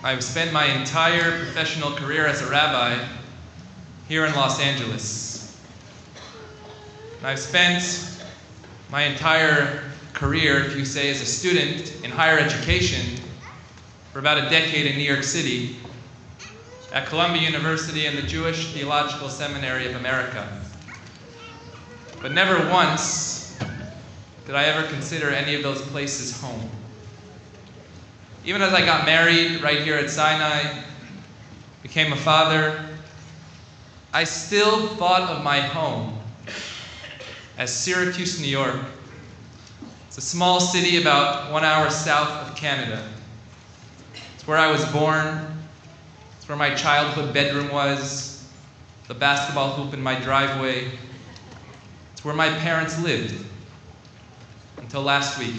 I've spent my entire professional career as a rabbi here in Los Angeles. And I've spent my entire career, if you say, as a student in higher education for about a decade in New York City at Columbia University and the Jewish Theological Seminary of America. But never once did I ever consider any of those places home. Even as I got married right here at Sinai, became a father, I still thought of my home as Syracuse, New York. It's a small city about 1 hour south of Canada. It's where I was born. It's where my childhood bedroom was, the basketball hoop in my driveway. It's where my parents lived until last week.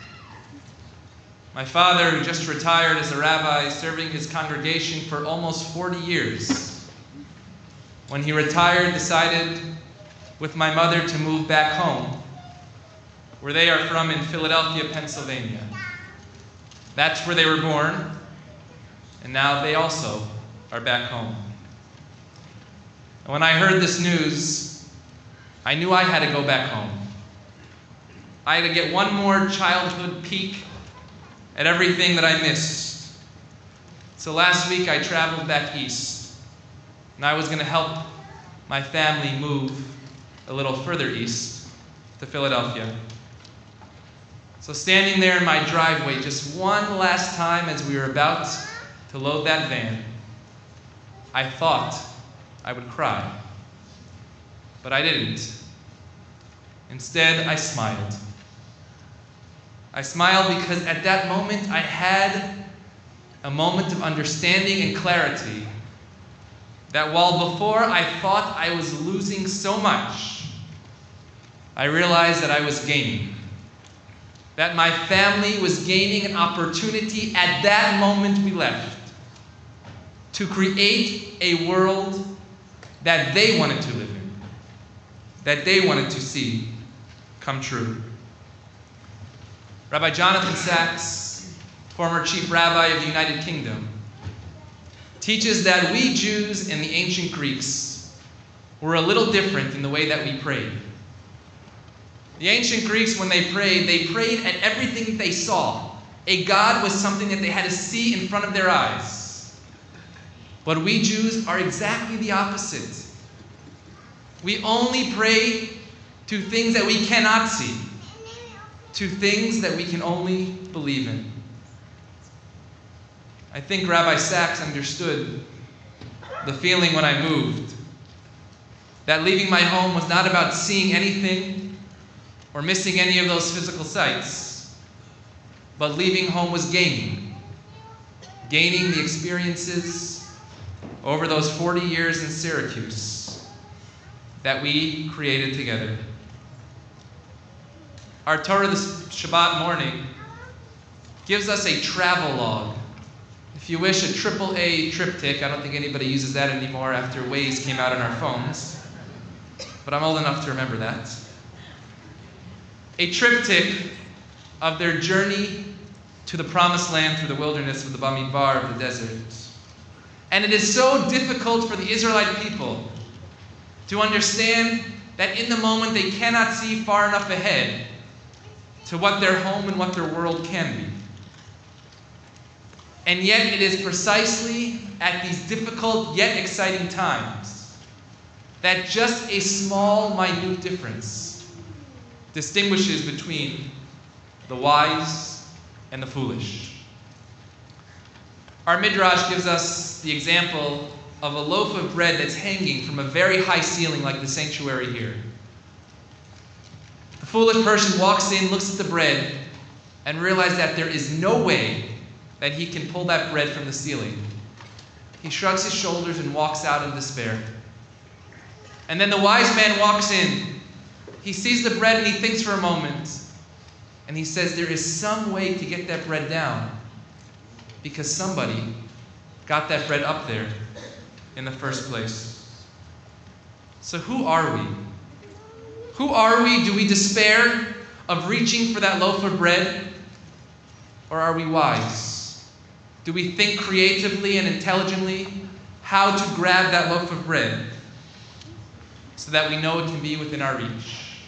My father, who just retired as a rabbi, serving his congregation for almost 40 years, when he retired, decided with my mother to move back home, where they are from in Philadelphia, Pennsylvania. That's where they were born, and now they also are back home. And when I heard this news, I knew I had to go back home. I had to get one more childhood peek at everything that I missed. So last week I traveled back east, and I was going to help my family move a little further east to Philadelphia. So standing there in my driveway just one last time as we were about to load that van, I thought I would cry, but I didn't. Instead, I smiled. I smiled because at that moment I had a moment of understanding and clarity that while before I thought I was losing so much, I realized that I was gaining. That my family was gaining an opportunity at that moment we left to create a world that they wanted to live in, that they wanted to see come true. Rabbi Jonathan Sacks, former chief rabbi of the United Kingdom, teaches that we Jews and the ancient Greeks were a little different in the way that we prayed. The ancient Greeks, when they prayed at everything they saw. A God was something that they had to see in front of their eyes. But we Jews are exactly the opposite. We only pray to things that we cannot see, to things that we can only believe in. I think Rabbi Sacks understood the feeling when I moved, that leaving my home was not about seeing anything or missing any of those physical sights, but leaving home was gaining the experiences over those 40 years in Syracuse that we created together. Our Torah this Shabbat morning gives us a travel log. If you wish, a AAA triptych. I don't think anybody uses that anymore after Waze came out on our phones, but I'm old enough to remember that. A triptych of their journey to the promised land through the wilderness of the Bamidbar of the desert. And it is so difficult for the Israelite people to understand that in the moment they cannot see far enough ahead to what their home and what their world can be. And yet it is precisely at these difficult yet exciting times that just a small, minute difference distinguishes between the wise and the foolish. Our Midrash gives us the example of a loaf of bread that's hanging from a very high ceiling like the sanctuary here. The foolish person walks in, looks at the bread, and realizes that there is no way that he can pull that bread from the ceiling. He shrugs his shoulders and walks out in despair. And then the wise man walks in. He sees the bread and he thinks for a moment. And he says, there is some way to get that bread down because somebody got that bread up there in the first place. So who are we? Who are we? Do we despair of reaching for that loaf of bread? Or are we wise? Do we think creatively and intelligently how to grab that loaf of bread so that we know it can be within our reach?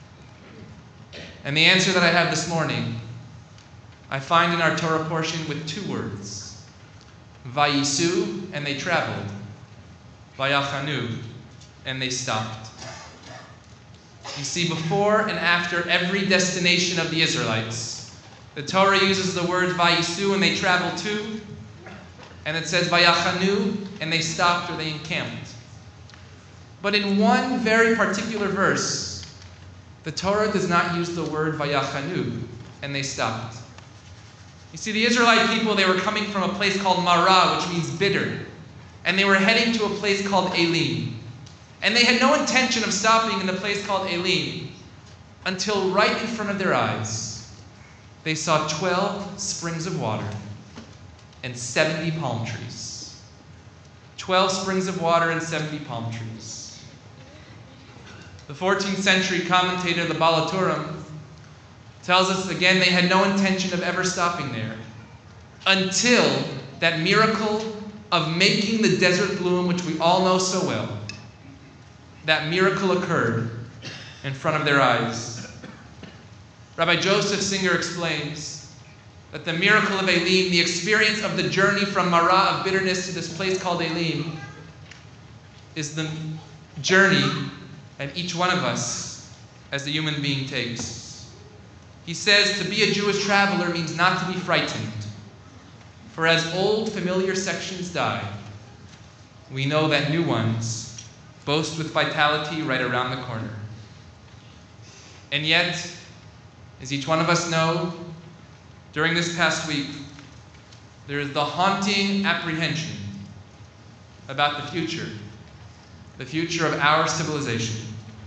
And the answer that I have this morning, I find in our Torah portion with two words. Vayisu, and they traveled. Vayachanu, and they stopped. You see, before and after every destination of the Israelites, the Torah uses the word Vayisu, and they traveled to, and it says Vayachanu, and they stopped or they encamped. But in one very particular verse, the Torah does not use the word Vayachanu, and they stopped. You see, the Israelite people, they were coming from a place called Marah, which means bitter, and they were heading to a place called Elim. And they had no intention of stopping in the place called Elim until right in front of their eyes, they saw 12 springs of water and 70 palm trees. 12 springs of water and 70 palm trees. The 14th century commentator, the Baal HaTurim, tells us again they had no intention of ever stopping there until that miracle of making the desert bloom, which we all know so well. That miracle occurred in front of their eyes. Rabbi Joseph Singer explains that the miracle of Elim, the experience of the journey from Marah of bitterness to this place called Elim, is the journey that each one of us as the human being takes. He says to be a Jewish traveler means not to be frightened. For as old familiar sections die, we know that new ones boast with vitality right around the corner. And yet, as each one of us know, during this past week, there is the haunting apprehension about the future of our civilization.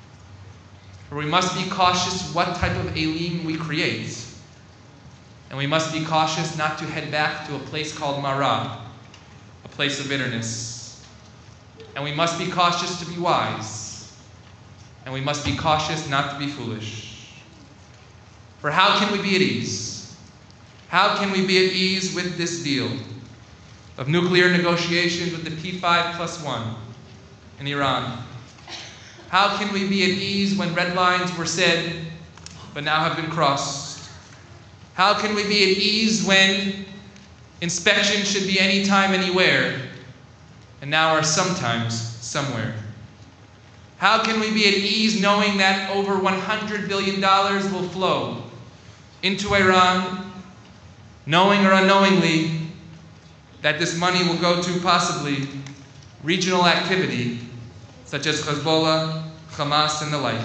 For we must be cautious what type of Elim we create. And we must be cautious not to head back to a place called Marah, a place of bitterness. And we must be cautious to be wise. And we must be cautious not to be foolish. For how can we be at ease? How can we be at ease with this deal of nuclear negotiations with the P5+1 in Iran? How can we be at ease when red lines were said but now have been crossed? How can we be at ease when inspection should be anytime, anywhere, and now are sometimes somewhere? How can we be at ease knowing that over $100 billion will flow into Iran, knowing or unknowingly that this money will go to possibly regional activity such as Hezbollah, Hamas, and the like?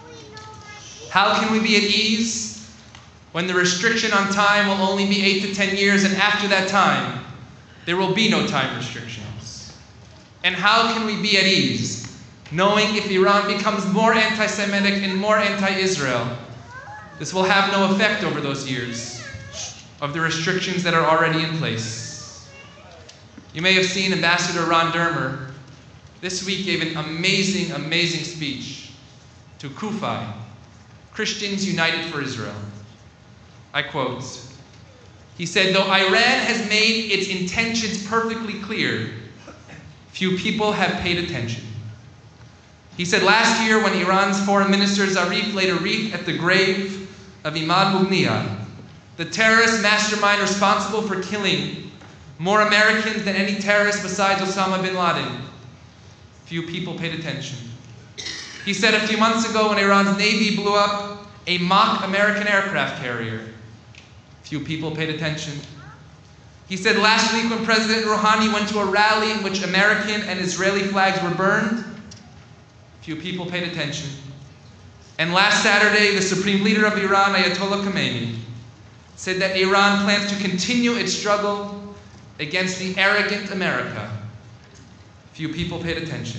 How can we be at ease when the restriction on time will only be 8 to 10 years, and after that time, there will be no time restrictions? And how can we be at ease knowing if Iran becomes more anti-Semitic and more anti-Israel, this will have no effect over those years of the restrictions that are already in place? You may have seen Ambassador Ron Dermer this week gave an amazing, amazing speech to CUFI, Christians United for Israel. I quote, he said, though Iran has made its intentions perfectly clear, few people have paid attention. He said last year when Iran's foreign minister Zarif laid a wreath at the grave of Imad Mughniyeh, the terrorist mastermind responsible for killing more Americans than any terrorist besides Osama bin Laden, few people paid attention. He said a few months ago when Iran's Navy blew up a mock American aircraft carrier, few people paid attention. He said last week when President Rouhani went to a rally in which American and Israeli flags were burned, few people paid attention. And last Saturday, the Supreme Leader of Iran, Ayatollah Khamenei, said that Iran plans to continue its struggle against the arrogant America. Few people paid attention.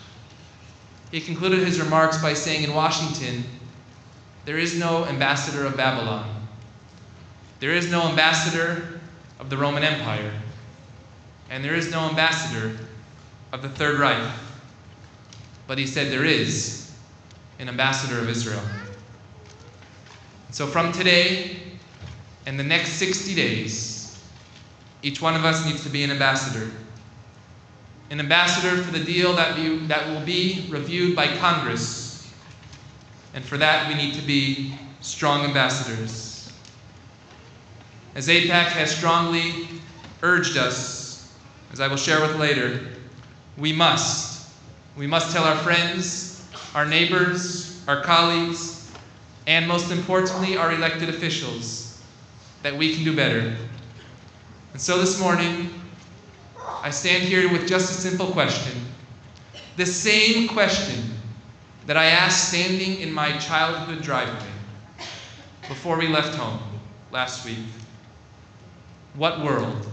He concluded his remarks by saying in Washington, there is no ambassador of Babylon. There is no ambassador of the Roman Empire. And there is no ambassador of the Third Reich. But he said there is an ambassador of Israel. So from today and the next 60 days, Each one of us needs to be an ambassador. An ambassador for the deal that will be reviewed by Congress. And for that, we need to be strong ambassadors. As AIPAC has strongly urged us, as I will share with later, we must tell our friends, our neighbors, our colleagues, and most importantly, our elected officials, that we can do better. And so this morning, I stand here with just a simple question. The same question that I asked standing in my childhood driveway before we left home last week. What world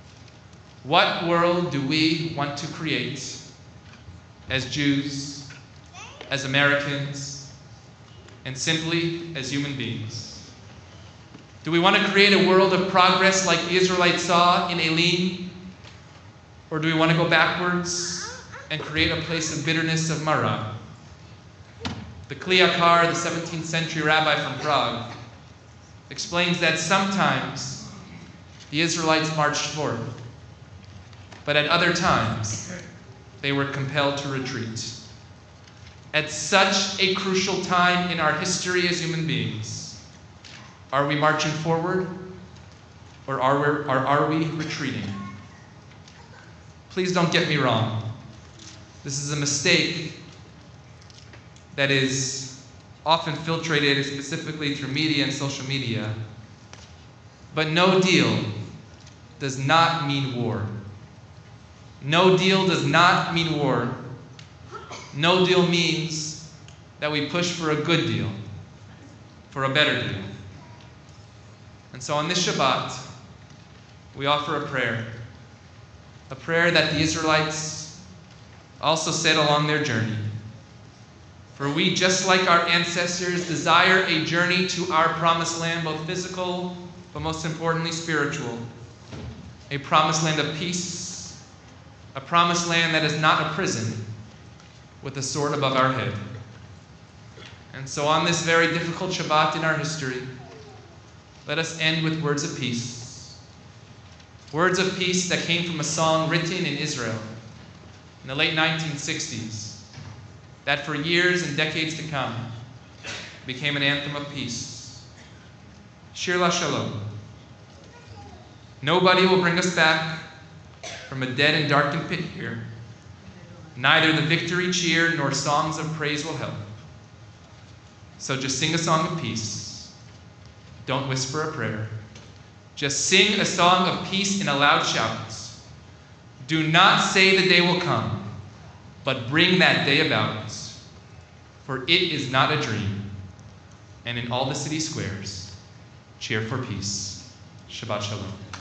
do we want to create as Jews, as Americans, and simply as human beings? Do we want to create a world of progress like the Israelites saw in Elim? Or do we want to go backwards and create a place of bitterness of Marah? The Kli Yakar, the 17th century rabbi from Prague, explains that sometimes the Israelites marched forward, but at other times they were compelled to retreat. At such a crucial time in our history as human beings, are we marching forward or are we retreating? Please don't get me wrong. This is a mistake that is often filtrated specifically through media and social media. But no deal does not mean war. No deal does not mean war. No deal means that we push for a good deal, for a better deal. And so on this Shabbat, we offer a prayer that the Israelites also said along their journey. For we, just like our ancestors, desire a journey to our promised land, both physical, but most importantly spiritual. A promised land of peace, a promised land that is not a prison with a sword above our head. And so on this very difficult Shabbat in our history, let us end with words of peace. Words of peace that came from a song written in Israel in the late 1960s, that for years and decades to come became an anthem of peace. Shir LaShalom. Nobody will bring us back from a dead and darkened pit here. Neither the victory cheer nor songs of praise will help. So just sing a song of peace. Don't whisper a prayer. Just sing a song of peace in a loud shout. Do not say the day will come, but bring that day about. For it is not a dream. And in all the city squares, cheer for peace. Shabbat Shalom.